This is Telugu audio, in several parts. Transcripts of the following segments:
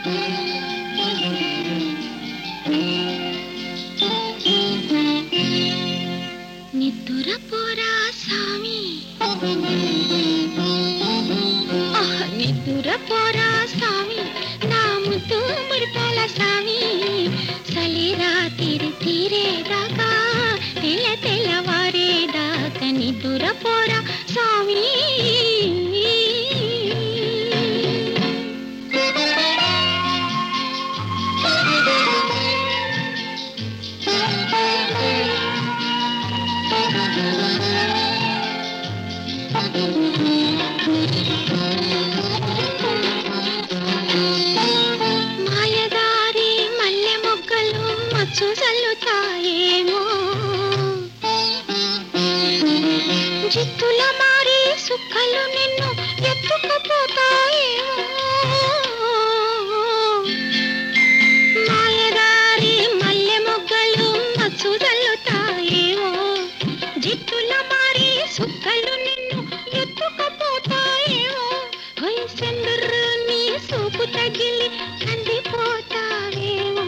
నిద్దుర పోరా స్వామి, నిద్దుర పోరా స్వామి, నా ముద్దు మురిపాల స్వామి. సలిరా తీరేదాకా తెల్లవారేదాకా నిద్దుర పోరా స్వామి. మాయదారి మల్లె మొగ్గలు మచ్చు చల్లుతాయేమో, జిత్తుల మారి సుక్కలు నిన్ను ఎత్తుకుపోతాయేమో. మాయదారి మల్లె మొగ్గలు మచ్చు చల్లుతాయేమో, జిత్తుల మారి సుక్కలు నిన్ను ఎత్తుకుపోతాయేమో. చంద్రు నీ సూపు తగిలి కందిపోతావేమో,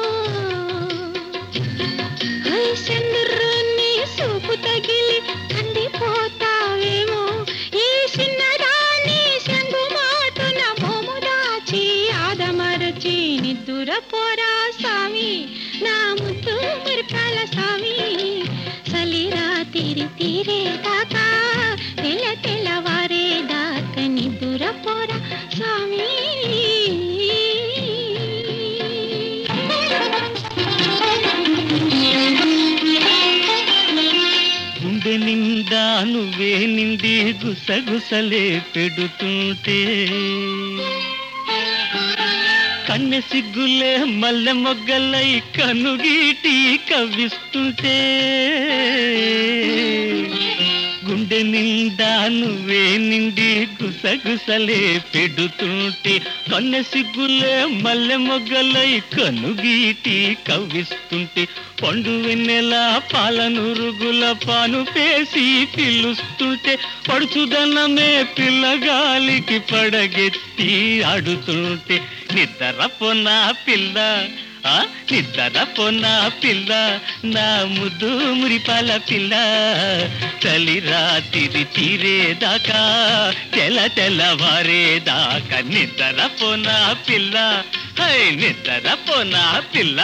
చంద్రు నీ సూపు తగిలి కందిపోతావేమో. ఈ చిన్నదాన్ని శంగు మాటున మోము దాచి ఆదమరచి నిద్దుర పోరా స్వామి, నా ముద్దు మురిపాల స్వామి. సలిరా తీరేదాకా తెల్లవారేదాకా నిద్దుర పోరా స్వామి. గుండె నిండా నువ్వే నిండి గుసగుసలే పెడుతుంటే, కన్నె సిగ్గులే మల్లె మొగ్గలై కనుగీటి కవ్విస్తుంటే. గుండె నిండా నువ్వే నిండి గుసగుసలే పెడుతుంటే, కన్నె సిగ్గులే మల్లె మొగ్గలై కనుగీటి కవ్విస్తుంటే. పండు వెన్నెల పాలనురుగుల పాను పేసి పిలుస్తుంటే, పడుచుదనమే పిల్లగాలికి పడగెత్తి ఆడుతుంటే. నిద్రపో నా పిల్ల, నిద్రపో నా పిల్ల, నా ముద్దు మురిపాల పిల్ల. చలిరా తీరేదాకా తెల్లవారేదాకా నిద్రపో నా పిల్ల, నిద్రపో నా పిల్ల.